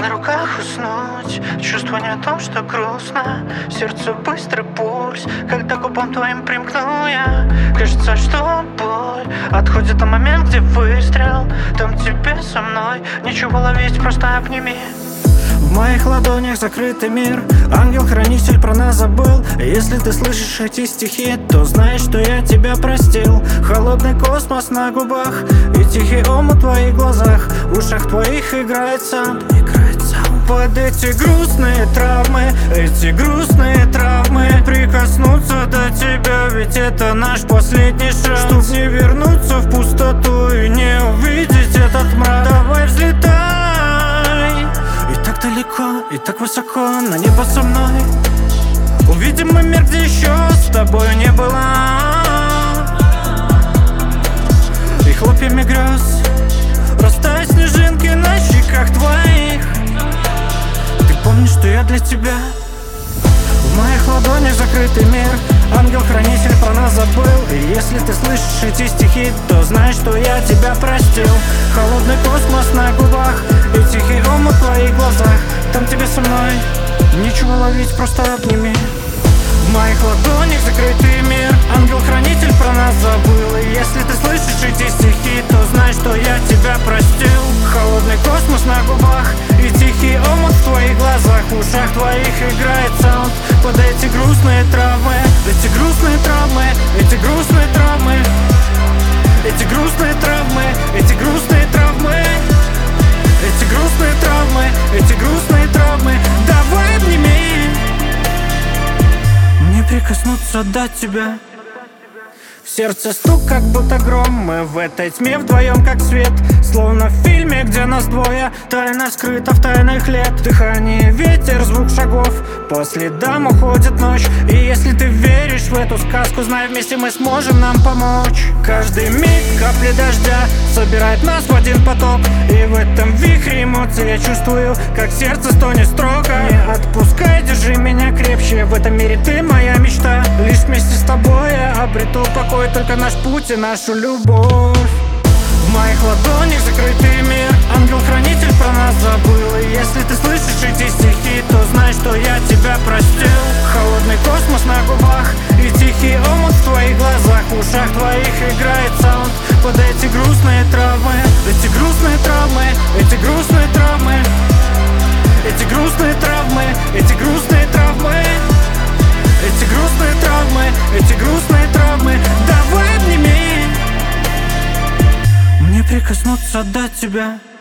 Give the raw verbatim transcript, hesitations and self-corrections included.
на руках уснуть. Чувство не о том, что грустно. Сердцу быстрый пульс, когда к губам твоим примкну я. Кажется, что боль отходит на момент, где выстрел. Там тебе со мной нечего ловить, просто обними. В моих ладонях закрытый мир. Ангел-хранитель про нас забыл. Если ты слышишь эти стихи, то знаешь, что я тебя простил. Холодный космос на губах и тихий омут в твоих глазах. В ушах твоих играет саунд, играет саунд. Под эти грустные травмы, эти грустные травмы, прикоснуться до тебя, ведь это наш последний шанс. Чтоб не вернуться в пустоту и не увидеть этот мрак. Давай взлетай. И так далеко, и так высоко, на небо со мной. Увидим мы мир, где еще с тобою не было. И хлопьями грез растают снежинки на щеках твоих. Ты помнишь, что я для тебя? В моих ладонях закрытый мир. Ангел-хранитель про нас забыл. И если ты слышишь эти стихи, то знаешь, что я тебя простил. Холодный космос на губах и тихий омут в твоих глазах. Там тебе со мной нечего ловить, просто обними. В моих ладонях закрытый мир. Ангел-хранитель про нас забыл. И если ты слышишь эти стихи, то знаешь, что я тебя простил. Холодный космос на губах и тихий омут в твоих глазах. В ушах твоих играет саунд. Под эти грустные травмы, эти грустные травмы, эти грустные травмы, эти грустные травмы, эти грустные травмы, эти грустные травмы, эти грустные травмы. Давай обними. Мне прикоснуться до тебя. В сердце стук, как будто гром. Мы в этой тьме вдвоем, как свет. Словно в фильме, где нас двое. Тайна скрыта в тайных лет. Дыхание, ветер, звук шагов. По следам уходит ночь. И если ты веришь в эту сказку, знай, вместе мы сможем нам помочь. Каждый миг капли дождя собирает нас в один поток. И в этом вихре эмоций я чувствую, как сердце стонет строго. Не отпускай, держи меня крепче. В этом мире ты моя мечта. Лишь вместе с тобой я обрету покой. Только наш путь и нашу любовь. В моих ладонях закрытый мир. Ангел-хранитель про нас забыл. И если ты слышишь эти стихи, то знай, что я тебя простил. Холодный космос на губах и тихий омут в твоих глазах. В ушах твоих играет саунд. Под эти грустные травмы, эти грустные травмы, эти грустные травмы, эти грустные травмы, эти грустные травмы, эти грустные травмы, эти грустные травмы. Давай обними. Мне прикоснуться до тебя.